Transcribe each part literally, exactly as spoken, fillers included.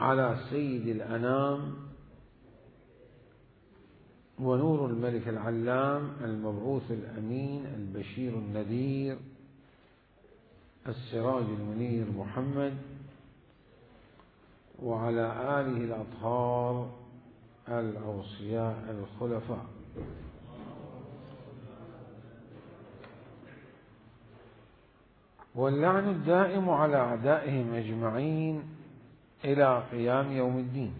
على سيد الأنام ونور الملك العلام المبعوث الأمين البشير النذير السراج المنير محمد وعلى آله الأطهار الأوصياء الخلفاء. واللعن الدائم على أعدائهم أجمعين إلى قيام يوم الدين.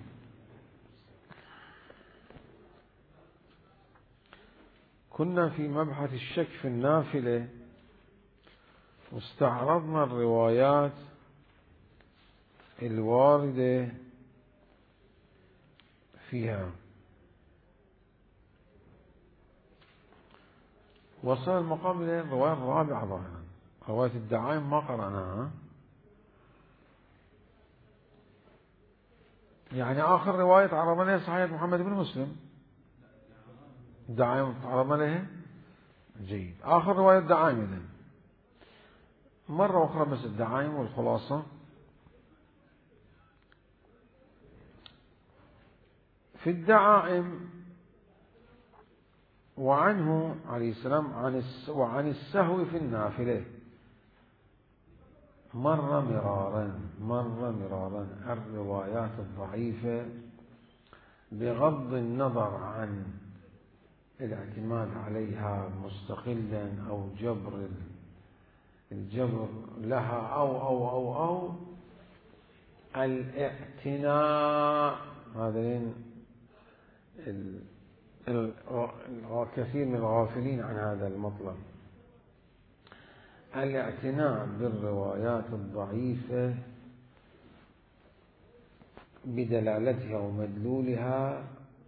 كنا في مبحث الشك في النافلة واستعرضنا الروايات الواردة فيها. وصل المقام إلى الرواية الرابعة ظاهرا، رواية الدعائم ما قرأناها، يعني آخر رواية تعرضنا لها صحيح محمد بن مسلم. الدعائم تعرضنا لها جيد. آخر رواية الدعائم إذن مرة أخرى بس الدعائم والخلاصة. في الدعائم وعنه عليه السلام عن وعن السهو في النافلة مر مرارا مر مرارا الروايات الضعيفة بغض النظر عن الاعتماد عليها مستقلا أو جبر الجبر لها أو أو أو أو الاعتناء. هذين الكثير من الغافلين عن هذا المطلب. الاعتناء بالروايات الضعيفة بدلالتها ومدلولها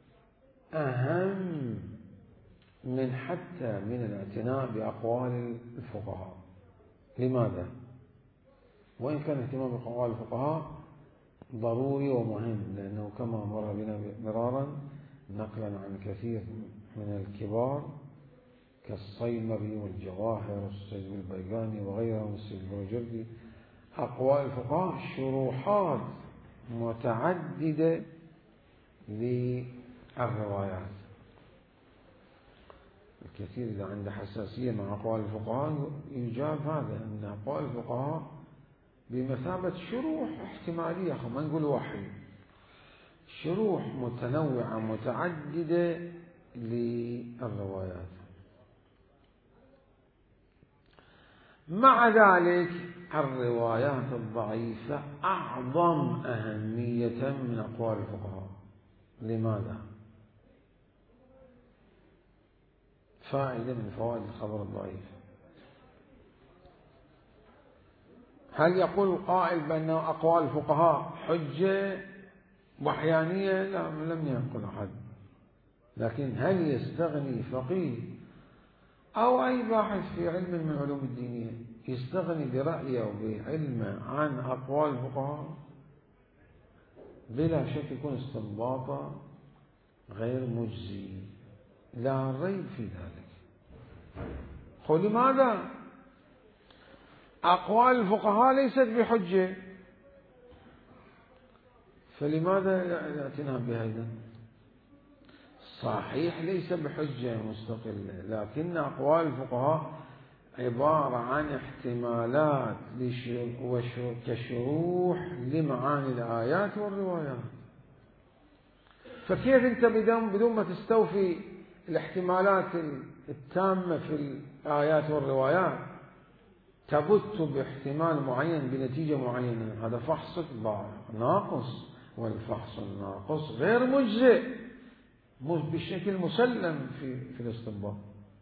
أهم من حتى من الاعتناء بأقوال الفقهاء. لماذا؟ وإن كان اهتمام بأقوال الفقهاء ضروري ومهم، لأنه كما مر بنا مرارا نقلا عن كثير من الكبار كالصيمري والجواهر والسيد البيقاني وغيرهم السيد البروجردي، أقوال الفقهاء شروحات متعددة للروايات. الكثير إذا عنده حساسية مع أقوال الفقهاء يجاب هذا، أن أقوال الفقهاء بمثابة شروح احتمالية، ما نقول وحي، شروح متنوعة متعددة للروايات. مع ذلك الروايات الضعيفة أعظم أهمية من أقوال الفقهاء. لماذا؟ فائدة من فوائد الخبر الضعيف. هل يقول قائل بأن أقوال الفقهاء حجة وحيانية؟ لا، لم يقل أحد. لكن هل يستغني فقيه أو أي باحث في علم من العلوم الدينية يستغني برأيه وبعلمه عن أقوال الفقهاء؟ بلا شك يكون استنباطا غير مجزي، لا ريب في ذلك. قل لماذا؟ أقوال الفقهاء ليست بحجة، فلماذا الاعتناء بها إذن؟ صحيح ليس بحجة مستقلة، لكن أقوال الفقهاء عبارة عن احتمالات كشروح لمعاني الآيات والروايات. فكيف أنت بدون ما تستوفي الاحتمالات التامة في الآيات والروايات تبت باحتمال معين بنتيجة معينة؟ هذا فحص ناقص، والفحص الناقص غير مجزئ بشكل مسلم في في الاستنباط.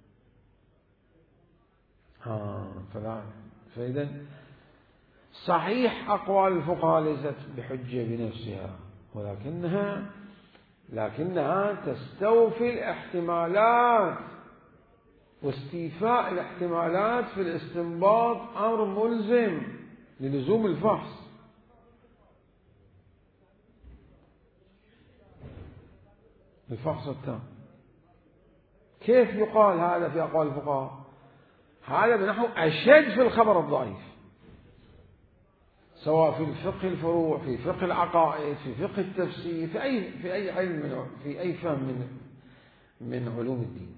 ها فلا فإذا صحيح أقوال الفقهاء ليست بحجة بنفسها، ولكنها لكنها تستوفي الاحتمالات، واستيفاء الاحتمالات في الاستنباط أمر ملزم للزوم الفحص. الفحص التام. كيف يقال هذا في أقوال الفقهاء؟ هذا بنحو أشد في الخبر الضعيف. سواء في الفقه الفروع، في فقه العقائد، في فقه التفسير، في أي في أي علم من في أي فهم من من علوم الدين.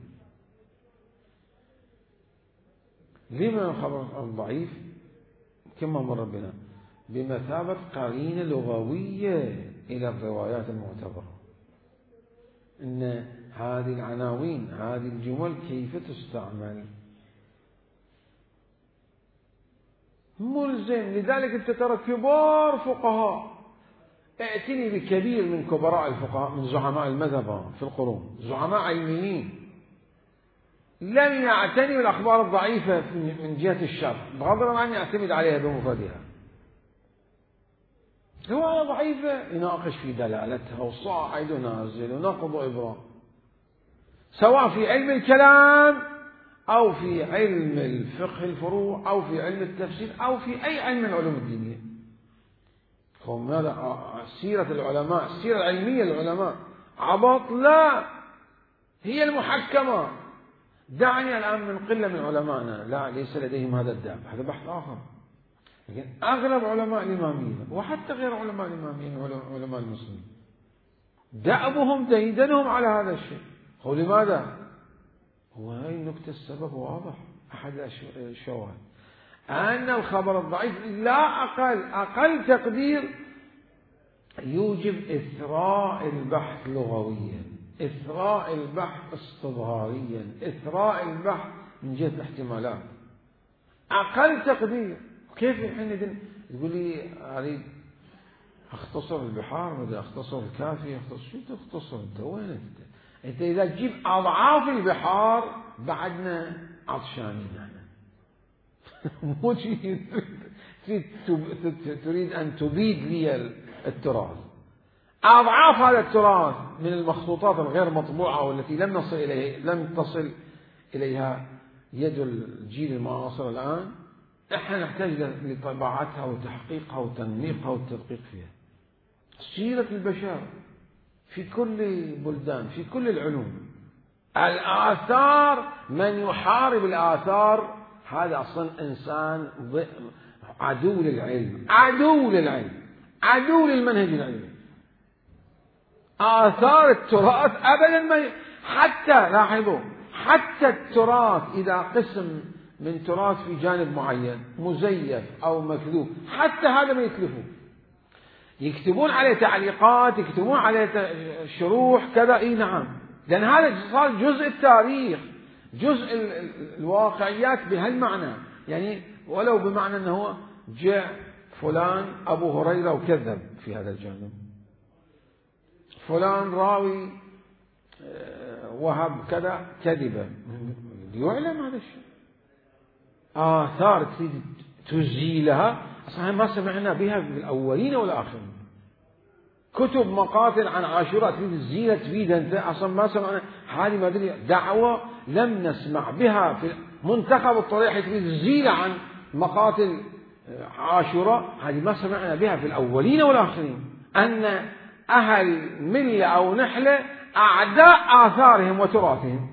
لما الخبر الضعيف كما مر بنا بمثابة قرينة لغوية إلى الروايات المعتبرة، إن هذه العناوين، هذه الجمل كيف تستعمل ملزم. لذلك أنت ترى كبار فقهاء، ائتني بكبير من كبراء الفقهاء من زعماء المذهب في القرون، زعماء علميين لم يعتنوا بالأخبار الضعيفة من جهة الشرع بغض النظر عن يعتمد عليها بمفردها. رواية ضعيفة يناقش في دلالتها وصاعد ونازل ونقض وإبرام، سواء في علم الكلام أو في علم الفقه الفروع أو في علم التفسير أو في أي علم من العلوم الدينية. هذا سيرة العلماء، السيرة العلمية للعلماء عبط لا هي المحكمة. دعني الآن من قلة من علمائنا لا ليس لديهم هذا الدأب، هذا بحث آخر، لكن أغلب علماء الإمامية وحتى غير علماء الإمامية علماء المسلمين دأبهم ديدنهم على هذا الشيء. هو لماذا؟ هو هاي النكتة السبب واضح. أحد الشواهد أن الخبر الضعيف لا أقل أقل تقدير يوجب إثراء البحث لغويا، إثراء البحث استظهاريا، إثراء البحث من جهة الاحتمالات، أقل تقدير. كيف حينئذ تقول لي أريد أختصر البحار بدي أختصر الكافي أختصر شو تختصر أنت؟ وين أنت؟ أنت إذا تجيب أضعاف البحار بعدنا عطشانين نحن. مو شيء تريد أن تبيد لي التراث، أضعاف هذا التراث من المخطوطات الغير مطبوعة والتي لم نصل إليه لم تصل إليها يد الجيل المعاصر الآن، نحن نحتاج لطباعتها وتحقيقها وتنميقها والتدقيق فيها. سيرة البشر في كل بلدان في كل العلوم، الآثار، من يحارب الآثار هذا أصلا إنسان عدو للعلم، عدو للعلم، عدو للمنهج العلمي. آثار التراث أبدا ما حتى لاحظوا حتى التراث إذا قسم من تراث في جانب معين مزيف أو مكذوب حتى هذا ما يتلفوه، يكتبون عليه تعليقات، يكتبون عليه شروح كذا. اي نعم، لأن هذا صار جزء التاريخ، جزء الواقعيات بهالمعنى، يعني ولو بمعنى أنه جاء فلان أبو هريرة وكذب في هذا الجانب، فلان راوي وهب كذا كذبة، يعلم هذا الشيء. آثار تريد تزيلها أصلا ما سمعنا بها في الأولين والآخرين. كتب مقاتل عن عاشوراء تريد تزيلها تفيدها أنت أصلا ما سمعنا. هذه ما أدري دعوة لم نسمع بها في منتخب الطريح تريد تزيلها عن مقاتل عاشوراء، هذه ما سمعنا بها في الأولين والآخرين. أن أهل ملة أو نحلة أعداء آثارهم وتراثهم.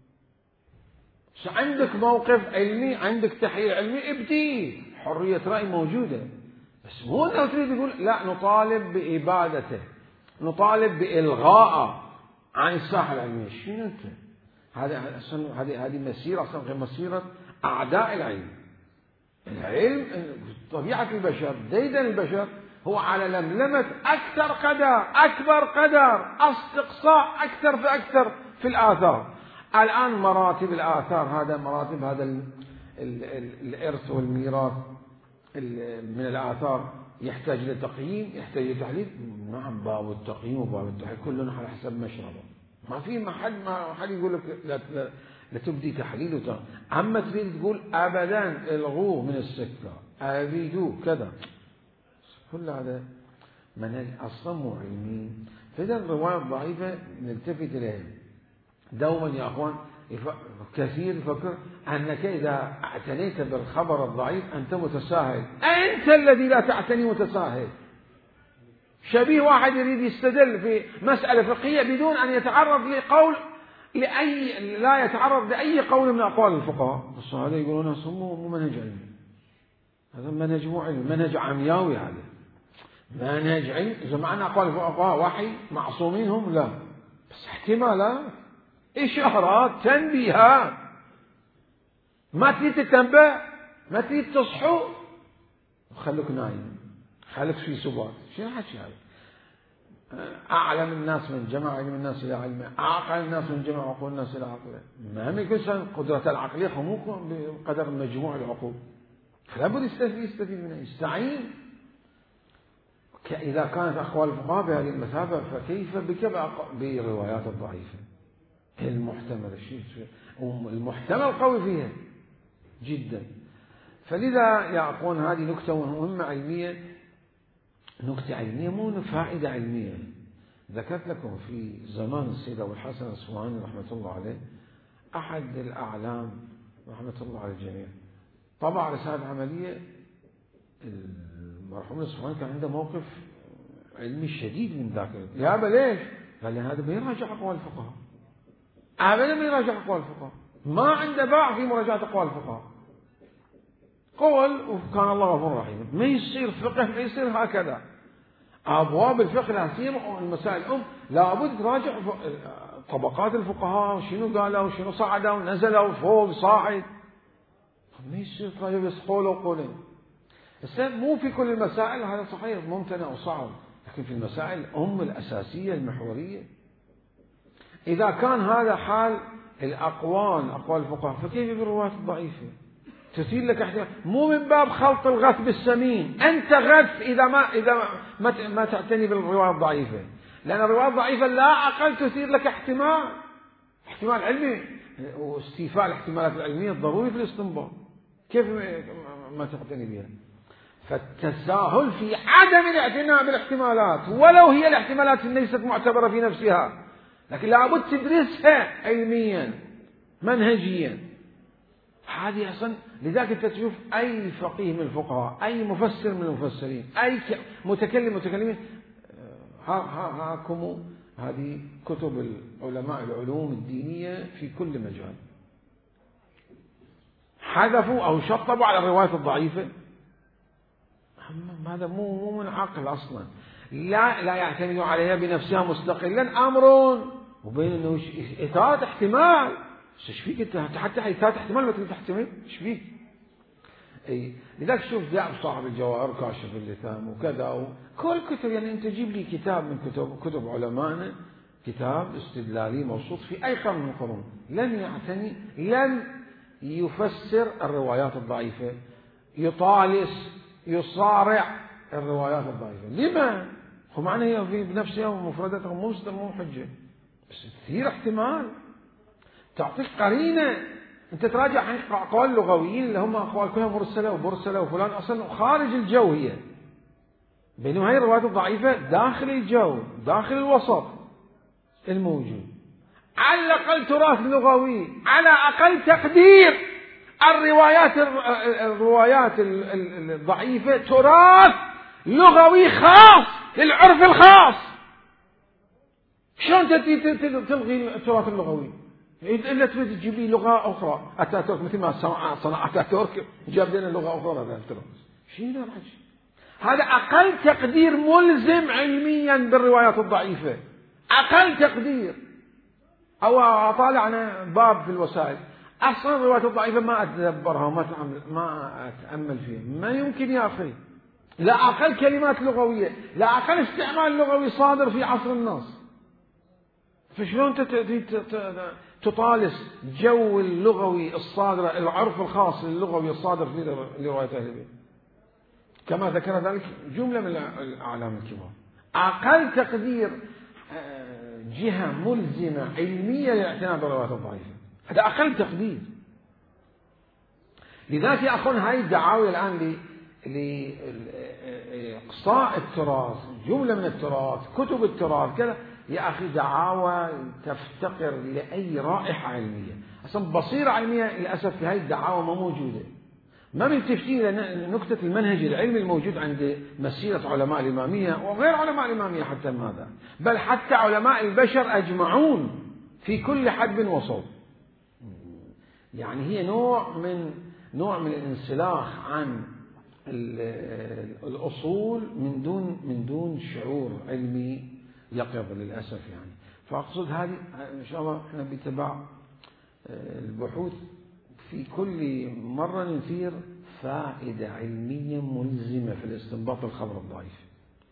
عندك موقف علمي، عندك تحليل علمي، ابدي، حرية رأي موجودة، بس مو أنه تريد تقول لا نطالب بإبادته، نطالب بإلغاءه عن الساحة العلمية. شنو أنت؟ هذه أصلا هذه هذه مسيرة أصلا غير مسيرة أعداء العلم. العلم طبيعة البشر، ديدن البشر هو على لملمة أكثر قدر، أكبر قدر، استقصاء أكثر فأكثر في الآثار. الآن مراتب الآثار، هذا مراتب هذا ال ال ال الإرث والميراث من الآثار يحتاج إلى تقييم، يحتاج إلى تحليل. نعم، باب التقييم وباب التحليل كلنا على حسب مشربه، ما في ما حد ما حد يقول لك لا, لا, لا تبدي تحليل وتقييم. أما تريد تقول أبدا الغوه من السكة، أبيدوه كذا، كل هذا منهج أصلا مو علمي. فإذا الرواية الضعيفة نلتفت إليها دوما يا أخوان. كثير يفكر أنك إذا اعتنيت بالخبر الضعيف أنت متساهل. أنت الذي لا تعتني متساهل. شبيه واحد يريد يستدل في مسألة فقهية بدون أن يتعرض لقول لأي لا يتعرض لأي قول من أقوال الفقهاء، بس هذا يقولون مو منهج علمي. هذا منهج مو علمي، منهج عمياوي. هذا منهج علمي. إذا معنى أقوال الفقهاء وحي معصومين هم، لا، بس احتمالات، إشارات، تنبيهات. ما تريد تتنبه، ما تريد تصحو، خلوك نايم، خلوك في سبات. شنو حكي هذا؟ أعلم الناس من جمع علم الناس إلى علمه، أعقل الناس من جمع عقول الناس إلى عقله. ما يكون قدرة العقلية مو بقدر مجموع العقول، فلا بد يستفيد منها، يستعين. إذا كانت أقوال الفقهاء بهذه المثابة، فكيف بك بالروايات الضعيفة المحتمل؟ الشيء المحتمل قوي فيها جدا. فلذا يقولون هذه نكتة مهمة علمية، نكتة علمية مو فائدة علمية. ذكرت لكم في زمان السيد أبو الحسن الأصفهاني رحمة الله عليه، أحد الأعلام رحمة الله على الجميع، طبع رسالة عملية. المرحوم الأصفهاني كان عنده موقف علمي شديد من ذاك. يا أبا ليش؟ قال لي هذا ما يراجع أقوال الفقهاء، أبدا ما يراجع أقوال الفقهاء، ما عنده باع في مراجعة أقوال الفقهاء. قول وكان الله غفور رحيم. ما يصير فقه، ما يصير هكذا. أبواب الفقه لا سيما المسائل الأم لابد تراجع طبقات الفقهاء، وشنو قالوا وشنو صعدوا ونزلوا فوق صاعد. ما يصير تراجع بس قول وقولين. السبب مو في كل المسائل هذا صحيح ممتنع وصعب، لكن في المسائل الأم الأساسية المحورية. إذا كان هذا حال الأقوال أقوال الفقهاء، فكيف بالروايات الضعيفة؟ تثير لك احتمال، مو من باب خلط الغث بالسمين. أنت غث إذا ما إذا ما ما تعتني بالرواية الضعيفة، لأن الرواية الضعيفة لا أقل تثير لك احتمال احتمال علمي، واستيفاء الاحتمالات العلمية الضروري في الاستنباط. كيف ما تعتني بها؟ فالتساهل في عدم الاعتناء بالاحتمالات، ولو هي الاحتمالات ليست معتبرة في نفسها، لكن لابد تدرسها علميا منهجيا. هذه أصلا لذلك أنت تشوف أي فقيه من الفقهاء، أي مفسر من المفسرين، أي متكلم متكلمين، ها ها هاكم هذه كتب العلماء العلوم الدينية في كل مجال، حذفوا أو شطبوا على الروايات الضعيفة. هذا مو مو من عقل أصلا. لا لا يعتمدوا عليها بنفسها مستقلا أمر، وبين إنه إثارة احتمال. ايش فيك انت حتى إثارة احتمال ما تقدر تحتمل؟ ايش فيك؟ اي لذلك شوف ذهب صاحب الجواهر كاشف اللثام وكذا وكل كتب. يعني انت جيب لي كتاب من كتب كتب علمائنا، كتاب استدلالي موصوف في اي قرن من القرون، لن يعتني، لن يفسر الروايات الضعيفة، يطالس يصارع الروايات الضعيفة. لما؟ هو معنى هي في بنفسها ومفرداتها مو مو حجة، بس تثير احتمال، تعطيك قرينة. انت تراجع عن اقوال اللغويين اللي هم اقوال كلها مرسلة وبرسلة وفلان اصلا خارج الجو، هي بينما هي الروايات الضعيفة داخل الجو، داخل الوسط الموجود. على الاقل تراث لغوي، على اقل تقدير الروايات الروايات الضعيفة تراث لغوي خاص للعرف الخاص. شلون تلغي التراث اللغوي إلا تريد تجيب لي لغة أخرى؟ أتاتورك مثل ما صنع أتاتورك جاب لنا لغة أخرى. هذا التراث شيء لا حاجة. هذا أقل تقدير ملزم علميا بالروايات الضعيفة، أقل تقدير. أو أطالع أنا باب في الوسائل، أصلا الروايات الضعيفة ما أتدبرها وما ما أتأمل فيها، ما يمكن يا أخي. لا أقل كلمات لغوية، لا أقل استعمال لغوي صادر في عصر الناس. فشلون تطالس جو اللغوي الصادر، العرف الخاص للغوي الصادر في رواية أهل البيت، كما ذكر ذلك جملة من الأعلام الكبار. أقل تقدير جهة ملزمة علمية للاعتناء بالروايات الضعيفة، هذا أقل تقدير. لذلك يا أخوان هاي الدعاوى الآن لإقصاء التراث، جملة من التراث، كتب التراث كذا، يا أخي دعاوى تفتقر لأي رائحة علمية. أصلا بصيرة علمية للأسف في هاي الدعاوى ما موجودة. ما من تفتيل نكتة المنهج العلمي الموجود عند مسيرة علماء الإمامية وغير علماء الإمامية حتى ماذا، بل حتى علماء البشر أجمعون في كل حد وصوب. يعني هي نوع من نوع من الانسلاخ عن الأصول من دون من دون شعور علمي يقظ للأسف يعني. فأقصد هذه إن شاء الله إحنا بتبع البحوث في كل مرة نثير فائدة علمية ملزمة في الاستنباط الخبر الضعيف،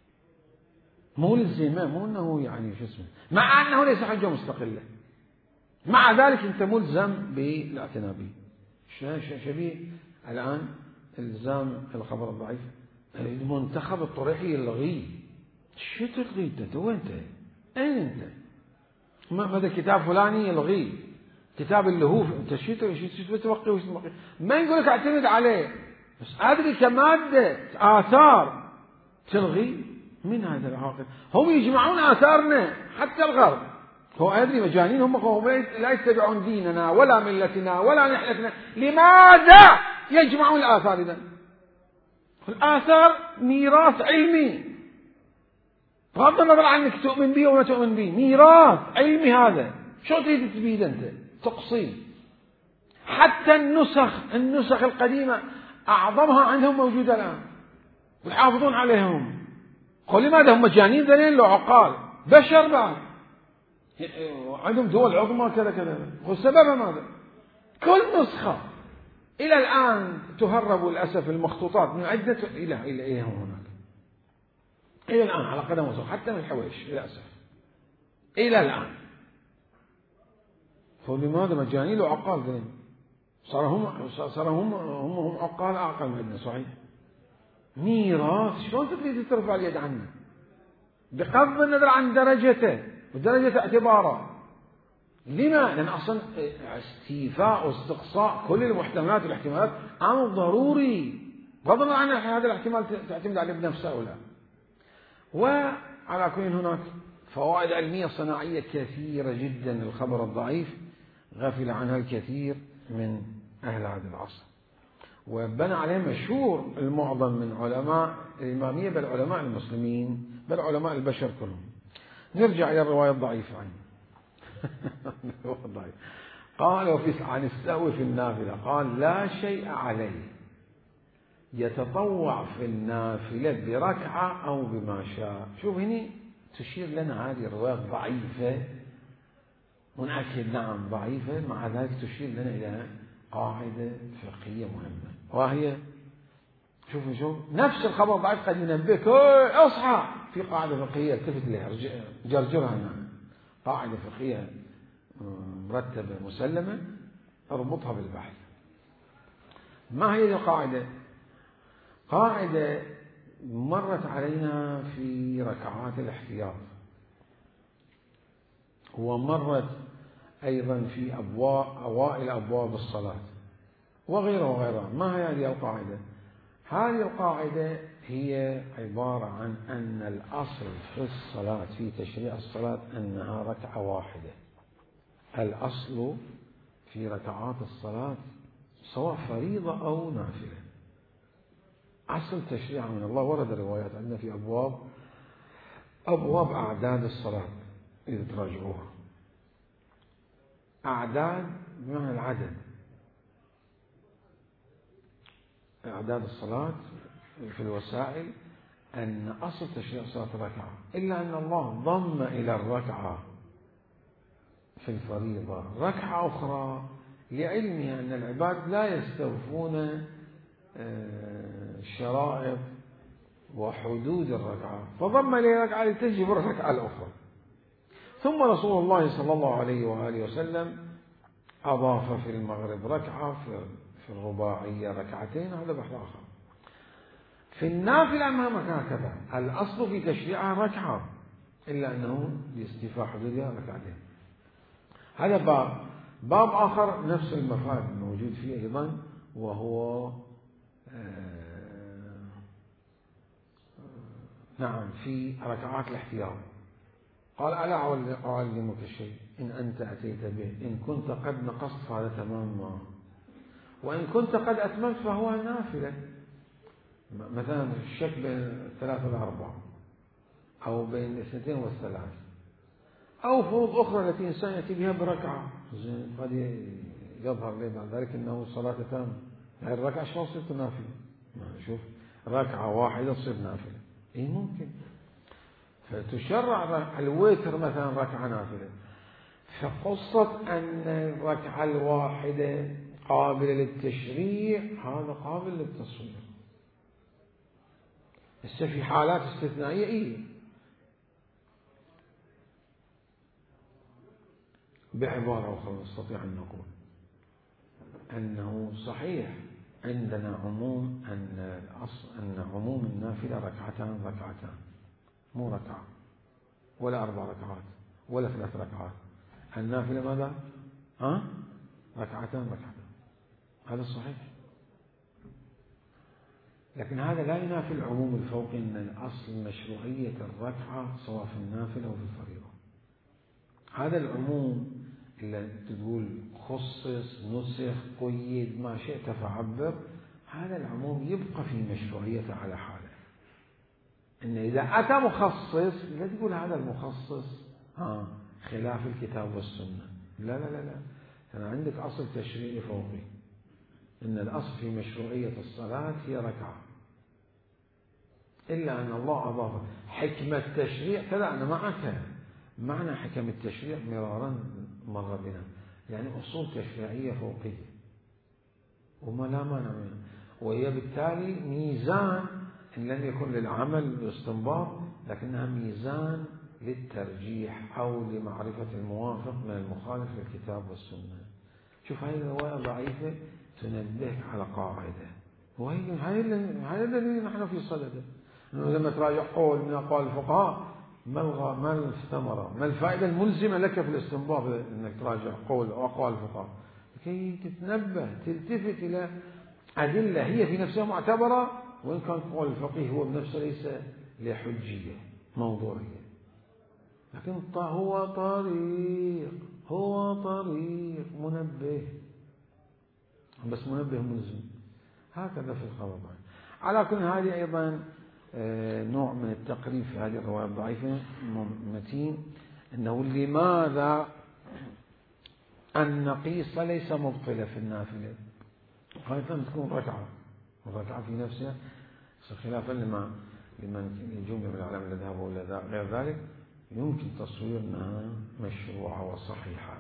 ملزمة، مو أنه يعني شو اسمه، مع أنه ليس حجة مستقلة، مع ذلك أنت ملزم بالاعتناء به. شبيه الآن الزام الخبر الضعيف، المنتخب الطريحي يلغيه. شو تلغيه أنت؟ وين أنت؟ أين أنت؟ ماذا كتاب فلاني يلغيه، كتاب اللي هو أنت شو شو توقي وش توقي؟ ما يقول لك اعتمد عليه، بس أدري كمادة آثار تلغي. من هذا العاقل؟ هم يجمعون آثارنا حتى الغرب، هو أدري مجانين، هم هم لا يتبعون ديننا ولا ملتنا ولا نحلتنا. لماذا يجمعون الآثار؟ إذن الآثار ميراث علمي، بغض النظر عنك تؤمن به ولا تؤمن به، ميراث علمي هذا. شو تريد تبيد أنت؟ تقصير. حتى النسخ النسخ القديمة أعظمها عندهم موجودة الآن ويحافظون عليهم. قل لماذا؟ هم مجانين ذنين لو عقال بشر بعد، عندهم دول عظمى كذا كذا. والسبب ماذا؟ كل نسخة إلى الآن تهرب للأسف المخطوطات من عدة إلى إلى إلى هناك إلى الآن على قدم وساق، حتى من الحويش للأسف إلى الآن. فلماذا؟ مجانين وعقال ذنين، صار هم صار هم هم هم عقال أعقل مننا. صحيح، ميراث. شلون تريد ترفع اليد عنه؟ بغض النظر عن درجته ودرجة اعتباره. لما؟ لأن أصلا استيفاء واستقصاء كل المحتملات والاحتمالات أمر ضروري، بغض النظر عن هذا الاحتمال تعتمد عليه بنفسه أو لا. وعلى كل هناك فوائد علمية صناعية كثيرة جدا للخبر الضعيف غفل عنها الكثير من أهل هذا العصر، وبنى عليه مشهور المعظم من علماء الإمامية، بل علماء المسلمين، بل علماء البشر كلهم. نرجع إلى الرواية الضعيفة عنه. قال وفي عن السهو في النافلة، قال لا شيء عليه يتطوع في النافلة بركعة أو بما شاء. شوف هنا تشير لنا هذه الرواية ضعيفة، ونأكد نعم ضعيفة، مع ذلك تشير لنا إلى قاعدة فقهية مهمة، وهي شوفوا شوف نفس الخبر الضعيف قد ينبهك اصحى في قاعدة فقهية التفت لها جرجرها هنا، قاعدة فقهية مرتبة مسلمة اربطها بالبحث. ما هي القاعدة؟ قاعدة مرت علينا في ركعات الاحتياط، ومرت أيضا في أبواب أوائل أبواب الصلاة وغيرها وغيرها. ما هي هذه القاعدة؟ هذه القاعدة هي عبارة عن أن الأصل في الصلاة في تشريع الصلاة أنها ركعة واحدة. الأصل في ركعات الصلاة سواء فريضة أو نافلة، أصل تشريع من الله. ورد روايات عندنا في أبواب أبواب أعداد الصلاة إذا تراجعوها، أعداد بمعنى العدد، أعداد الصلاة في الوسائل، أن أصل تشريع الصلاة ركعة، إلا أن الله ضم إلى الركعة في الفريضة ركعة أخرى لعلمها أن العباد لا يستوفون شرائط وحدود الركعة، فضم إليه ركعة لتجب الركعة الأخرى. ثم رسول الله صلى الله عليه وآله وسلم أضاف في المغرب ركعة، في الرباعية ركعتين، هذا بحث آخر. في النافلة أمامك هكذا، الأصل في تشريعها ركعة، إلا أنه لاستيفاء حدودها ركعتين. هذا باب. باب آخر نفس المفاد موجود فيه أيضا، وهو آه نعم في ركعات الاحتياط. قال ألا أعلمك شيء إن أنت أتيت به إن كنت قد نقصت فهذا تمام ما، وإن كنت قد أتممت فهو نافلة. مثلا الشك بين الثلاثة والأربعة، أو بين الاثنتين والثلاث، أو فروض أخرى التي إنسان يأتي بها بركعة، قد يظهر لي بعد ذلك أنه صلاة تامة، هذه الركعة شلون صرت نافلة؟ شوف ركعة واحدة تصير نافلة. إيه ممكن. فتشرع الوتر مثلا ركعة نافلة. فقصة أن الركعة الواحدة قابلة للتشريع هذا قابل للتصوير. بس في حالات استثنائية إيه. بعبارة أخرى نستطيع أن نقول أنه صحيح عندنا عموم أن الأصل أن عموم النافلة ركعتان ركعتان، مو ركعة ولا أربع ركعات ولا ثلاث ركعات. النافلة ماذا؟ ها؟ ركعتان ركعتان. هذا صحيح. لكن هذا لا ينافي العموم الفوقي أن الأصل مشروعية الركعة سواء في النافلة وفي الفريضة. هذا العموم اللي تقول خصص نسخ قيد ما شئت فعبر، هذا العموم يبقى في مشروعيته على حاله. إن إذا أتى مخصص لا تقول هذا المخصص ها خلاف الكتاب والسنة. لا لا لا لا. أنا عندك أصل تشريعي فوقي إن الأصل في مشروعية الصلاة هي ركعة، إلا أن الله أضاف حكمة تشريع كذا. أنا معك معنى حكم التشريع مرارا مر بنا، يعني أصول تشريعية فوقية وما لا مانع منها، وهي بالتالي ميزان إن لم يكن للعمل والاستنباط لكنها ميزان للترجيح أو لمعرفة الموافق من المخالف للكتاب والسنة. شوف هذه الرواية ضعيفة تنبهك على قاعدة، وهي هذا الذي نحن في صدده. إنه لما تراجع قول من أقوال الفقهاء ما الغى ما الثمرة ما الفائدة الملزمة لك في الاستنباط إنك تراجع قول أو أقوال الفقهاء لكي تتنبه تلتفت إلى أدلة هي في نفسها معتبرة، وإن كان قول الفقيه هو بنفسه ليس لحجية موضوعية، لكن هو طريق هو طريق منبه، بس منبه ملزم. هكذا في الخبر. على كل هذه أيضا نوع من التقريب في هذه الرواية الضعيفة متين، أنه لماذا النقيصة ليس مبطلة في النافلة، غالبا تكون ركعة والركعة في نفسها خلافا لما لمن الجمهور من العلماء الذين ذهبوا إلى غير ذلك يمكن تصوير أنها مشروعة وصحيحة.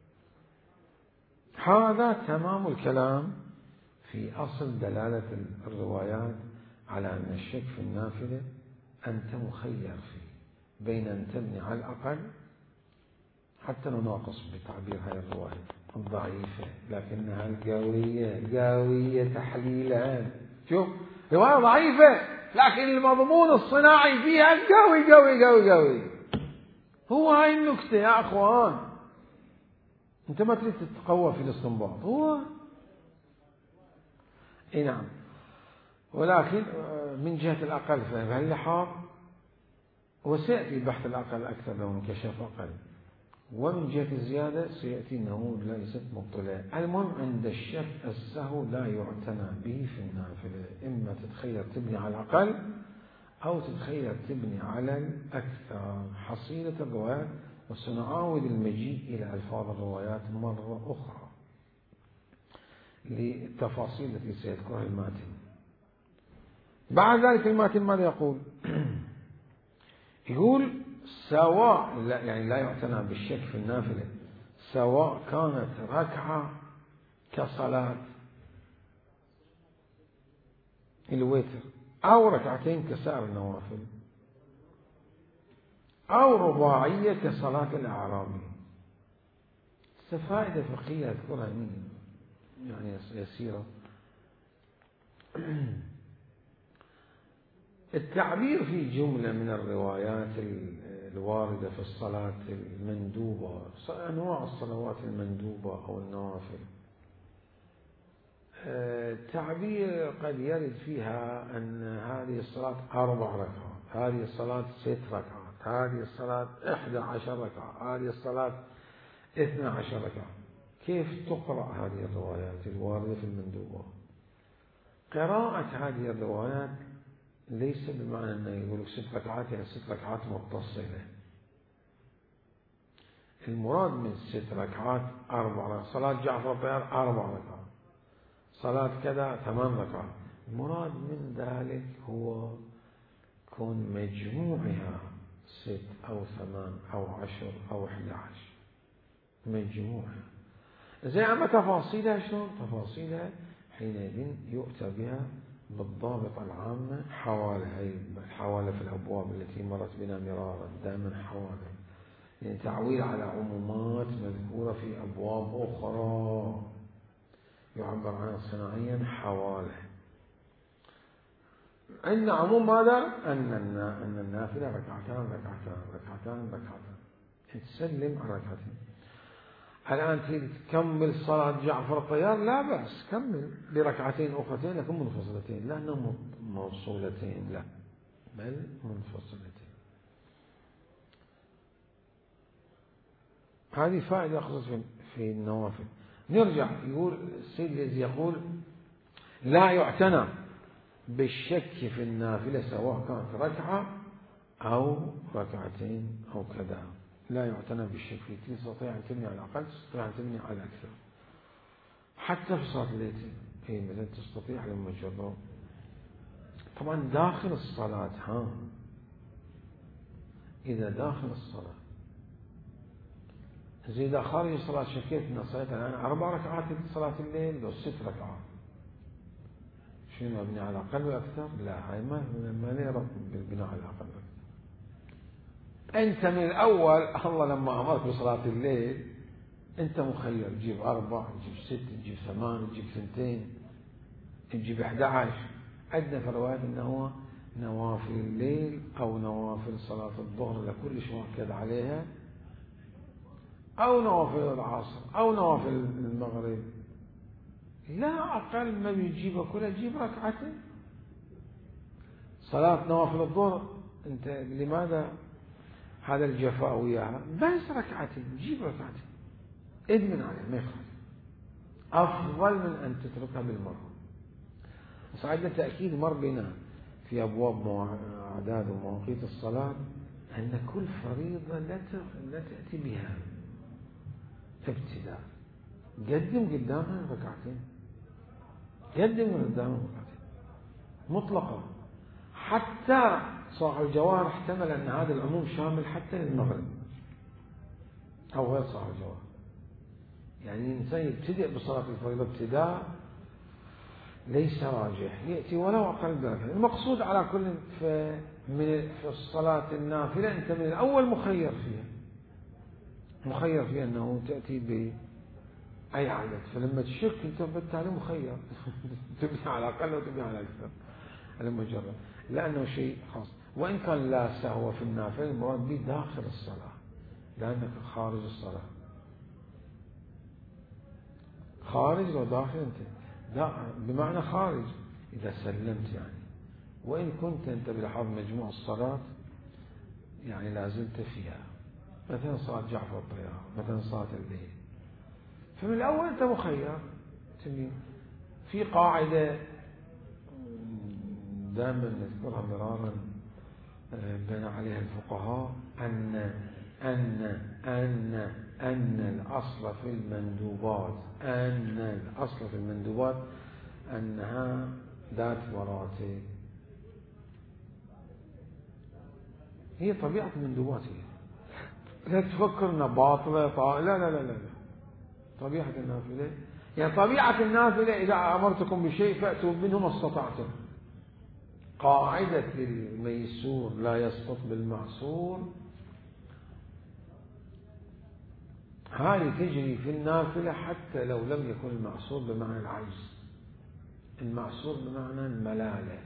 هذا تمام الكلام في أصل دلالة الروايات على أن الشك في النافلة أنت مخير فيه بين أن تبني على الأقل حتى نناقص بتعبير هذه الرواية الضعيفة لكنها القوية قوية تحليلا. شوف رواية ضعيفة لكن المضمون الصناعي فيها قوي قوي قوي قوي. هو هاي النكتة يا أخوان، أنت ما تريد تتقوى في الاستنباط هو إيه نعم، ولكن من جهة الأقل فهاللحاظ وسيأتي بحث الأقل أكثر لو انكشف أقل، ومن جهة الزيادة سيأتي أنه ليست مبطلة. المهم عند الشك السهو لا يعتنى به في النافلة، إما تتخير تبني على الأقل أو تتخير تبني على الأكثر. حصيلة الروايات وسنعاود المجيء إلى ألفاظ الروايات مرة أخرى للتفاصيل التي سيذكرها الماتن. بعد ذلك الماتن ماذا يقول؟ يقول سواء لا يعني لا يعتنى بالشك في النافلة سواء كانت ركعة كصلاة الوتر أو ركعتين كسائر النوافل أو رباعية كصلاة الأعرابي. فائدة فقهية أذكرها مين يعني يسيرة. التعبير في جملة من الروايات الواردة في الصلاة المندوبة أنواع الصلوات المندوبة أو النوافل، تعبير قد يرد فيها أن هذه الصلاة أربع ركعات، هذه الصلاة ست ركعات، هذه الصلاة إحدى عشر ركعة، هذه الصلاة اثنى عشر ركعة. كيف تقرأ هذه الروايات الواردة في المندوبة؟ قراءة هذه الروايات ليس بمعنى أنه يقول ست ركعات يعني ست ركعات متصلة. المراد من ست ركعات أربع ركعات، صلاة جعفر الطيار أربع ركعات، صلاة كذا ثمان ركعات، المراد من ذلك هو كون مجموعها ست أو ثمان أو عشر أو أحد عشر مجموعها. زي أما تفاصيلها شلون؟ تفاصيلها حينئذ يؤتى بها بالضابط العامة حوالي، هي حوالي في الأبواب التي مرت بنا مرارا دائما حوالي، يعني تعويل على عمومات مذكورة في أبواب أخرى يعبر عنها صناعيا حوالي. أن عموم ماذا؟ أن أن النافلة ركعتان ركعتان ركعتان ركعتان تسلم على ركعتين. الآن تريد تكمل صلاة جعفر الطيار، لا بأس كمل بركعتين أخرتين لكن منفصلتين، لا أنهم موصولتين، لا بل منفصلتين. هذه فائدة أخذت في النوافل. نرجع يقول السيد الذي يقول لا يعتنى بالشك في النافلة سواء كانت ركعة أو ركعتين أو كذا، لا يعتنى بالشك فيه. تستطيع أن تبني على الأقل، تستطيع أن تبني على أكثر، حتى في صلاة الليل هي مثلا تستطيع لما تجرب. طبعا داخل الصلاة، ها إذا داخل الصلاة زي إذا خارج الصلاة شكيت أن صليت الآن أربع ركعات في صلاة الليل لو ست ركعات، شنو أبني على الأقل وأكثر؟ لا، هاي ما ما نرى بالبناء على الأقل وأكثر. أنت من الأول الله لما أمرك بصلاة الليل أنت مخير، تجيب أربع، تجيب ست، تجيب ثمان، تجيب ثنتين، تجيب أحد عشر. عندنا في الروايات أنه نوافل الليل أو نوافل صلاة الظهر لكل شيء مؤكد عليها، أو نوافل العصر أو نوافل المغرب، لا أقل ما بيجيبها كلها تجيب ركعتين. صلاة نوافل الظهر أنت لماذا هذا الجفاء وياها؟ بس ركعتين، جيب ركعتين ادمن عليها ما يخالف، أفضل من أن تتركها بالمرة. صعدنا تأكيد مر بنا في أبواب أعداد ومواقيت الصلاة أن كل فريضة لا تأتي بها ابتداء، قدم قدامها ركعتين، قدم قدامها ركعتين مطلقة. حتى صاحب الجواهر احتمل أن هذا العموم شامل حتى للمغرب أو غير صاحب الجواهر، يعني الإنسان يبتدئ بصلاة الفريضة ابتداء ليس راجح، يأتي ولو أقل ذلك. المقصود على كل في من في الصلاة النافلة أنت من الأول مخير فيها، مخير فيها أنه تأتي بأي عدد، فلما تشك أنت بالتالي مخير تبني على أقل وتبني على أكثر لما جرب، لأنه شيء خاص. وإن كان لا سهو في النافلة المراد به داخل الصلاة، لأنك خارج الصلاة، خارج وداخل أنت بمعنى خارج إذا سلمت يعني، وإن كنت أنت بلحظ مجموع الصلاة يعني لازلت فيها، مثلا صلاة جعفر الطيار، مثلا صلاة الليل، فمن الأول أنت مخير. في قاعدة دائما نذكرها مرارا بنى عليها الفقهاء أن أن أن أن الأصل في المندوبات أن الأصل في المندوبات أنها ذات مراتب، هي طبيعة المندوبات، هي لا تفكر أنها باطلة، لا لا لا لا طبيعة النافلة يعني طبيعة النافلة إذا أمرتكم بشيء فأتوا منه ما استطعتم. قاعدة الميسور لا يسقط بالمعسور هذه تجري في النافلة حتى لو لم يكن المعسور بمعنى العجز، المعسور بمعنى الملالة،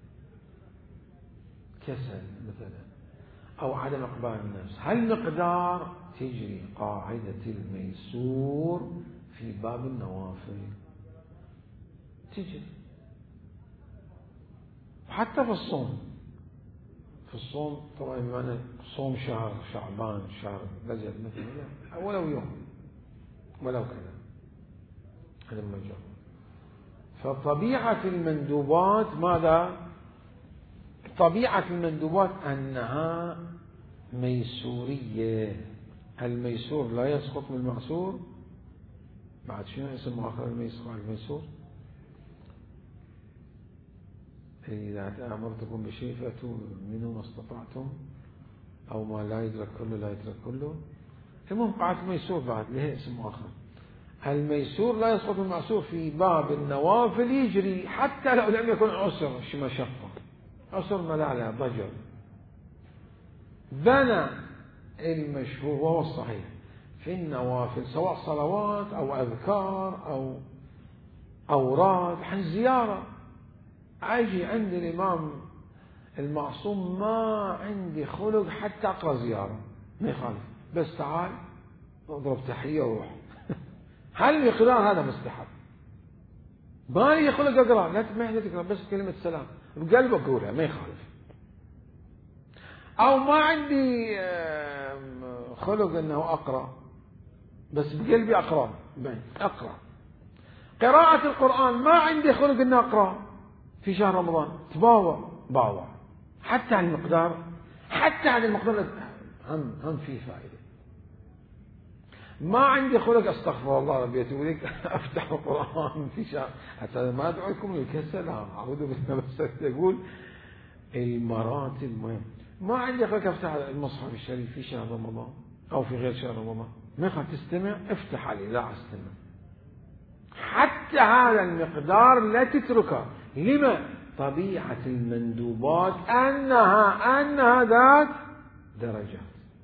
كسل مثلا أو عدم إقبال النفس، هالمقدار تجري قاعدة الميسور في باب النوافل تجري. حتى في الصوم، في الصوم طبعا بمعنى صوم شهر شعبان شهر رجب مثلا ولو يوم ولو كذا هذا المجال. فطبيعة المندوبات ماذا؟ طبيعة المندوبات أنها ميسورية، الميسور لا يسقط من المعسور. بعد شنو اسم آخر الميسور؟ الميسور إذا أمرتكم بشيء فأتوا منه ما استطعتم، أو ما لا يدرك كله لا يدرك كله. المهم قاعدة الميسور بعد لها اسم آخر. الميسور لا يسقط المعسور في باب النوافل يجري حتى لو لم يكن عسر مشقة، عسر ملالة ضجر. بنى المشهور وهو الصحيح في النوافل سواء صلوات أو أذكار أو أوراد عن زيارة. أجي عند الإمام المعصوم ما عندي خلق حتى أقرأ زيارة ما يخالف، بس تعال اضرب تحية وروح. هل الإقرار هذا مستحب؟ ما لي خلق أقرأ، لا تسمح تقرأ بس كلمة سلام بقلبك قولها ما يخالف. أو ما عندي خلق أنه أقرأ بس بقلبي أقرأ أقرأ. قراءة القرآن ما عندي خلق أن أقرأ في شهر رمضان، تباوع باوع حتى عن المقدار، حتى عن المقدار هم هم في فائدة. ما عندي خلق أستغفر الله ربي أتوب إليك أفتح القرآن في شهر، حتى ما أدعوكم للكسل أعوذ بالله، بس يقول المراتب مهم. ما عندي خلق أفتح المصحف الشريف في شهر رمضان أو في غير شهر رمضان، ما خلت تستمع افتح عليه لا أستمع. حتى هذا المقدار لا تتركه. لما؟ طبيعة المندوبات أنها أنها ذات درجات.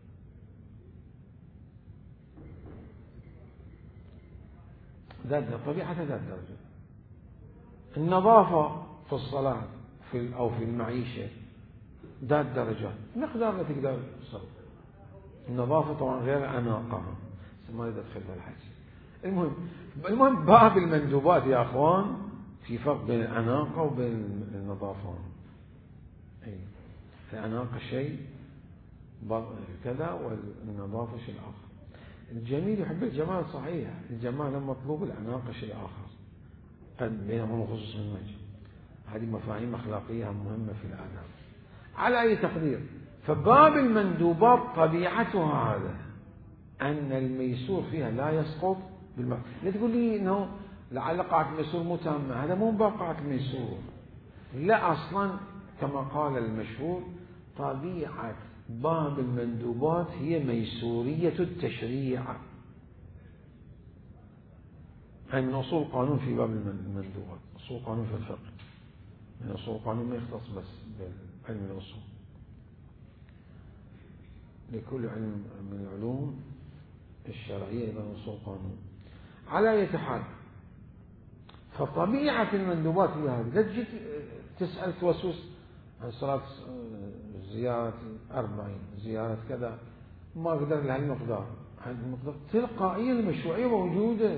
ذات طبيعة ذات درجات. النظافة في الصلاة في أو في المعيشة ذات درجات، مقدار لا تقدر تصل. النظافة طبعا غير أناقها ما يقدر تدخلها الحج. المهم المهم باب المندوبات يا أخوان في فرق بين الأناقة وبين النظافة. أي الأناقة شيء كذا والنظافة شيء آخر. الجميل يحب الجمال صحيح، الجمال مطلوب، الأناقة شيء آخر قد بينهم خصوص الوجه. هذه مفاهيم أخلاقية مهمة في الآداب. على أي تقدير فباب المندوبات طبيعتها هذا أن الميسور فيها لا يسقط بالماء. لا تقول لي إنه لعل قاعة الميسور مو تامة، هذا مو باب قاعة الميسور. لا أصلا كما قال المشهور طبيعة باب المندوبات هي ميسورية التشريع. هي من أصول قانون في باب المندوبات، أصول قانون في الفقه، من أصول قانون ما يختص بس بعلم الأصول، لكل علم من العلوم الشرعية إذا أصول قانون. على أي حال فطبيعة المندوبات هي هذه. لا تجي تسأل توسوس عن صلاة زيارة أربعين زيارة كذا ما أقدر لها المقدار، هذا المقدار تلقائيا المشروعية موجودة.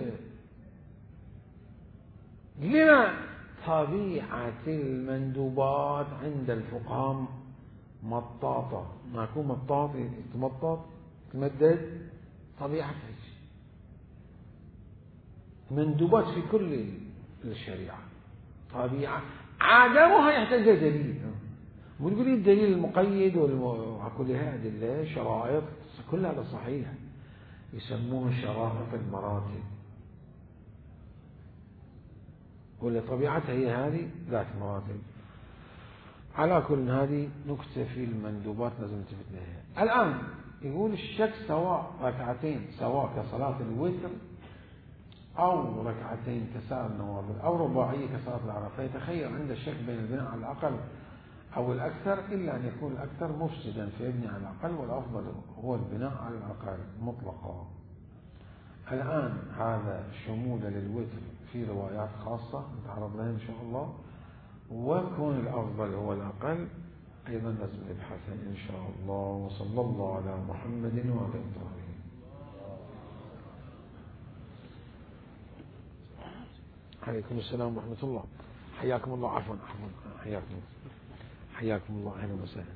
لما؟ طبيعة المندوبات عند الفقهاء مطاطة، ما يكون مطاط يتمطط يتمدد طبيعة مندوبات في كل الشريعة طبيعة عدمها يحتاج دليل. وتقول لي الدليل المقيد وكل هذه الأدلة شرائط كل هذا صحيح، يسموه شرائط المراتب، ولا طبيعتها هي هذه ذات مراتب. على كل هذه نكتة في المندوبات لازم نلتفت لها. الآن يقول الشك سواء ركعتين سواء كصلاة الوتر أو ركعتين كسائر النوافل أو رباعية كصلاة العرفة، فيتخير عند الشك بين البناء على الأقل أو الأكثر، إلا أن يكون الأكثر مفسدا فيبني على الأقل، والأفضل هو البناء على الأقل مطلقا. الآن هذا شمول للوتر في روايات خاصة نتعرض لها إن شاء الله، وكون الأفضل هو الأقل أيضا لازم نبحثها إن شاء الله. وصلى الله على محمد وعلى آله. عليكم السلام ورحمة الله. حياكم الله. عفوا عفوا حياكم حياكم الله. أهلا وسهلا.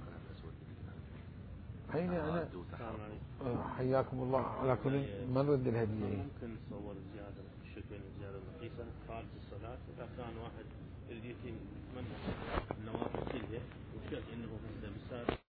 أين أنا؟ حياكم الله. على كل ما نرد الهدية. ممكن نصور زيادة الشك بين الزيادة الرخيصة خارج الصلاة، إذا كان واحد يريد يتم منع النوافل كلها وشك إنه في الدم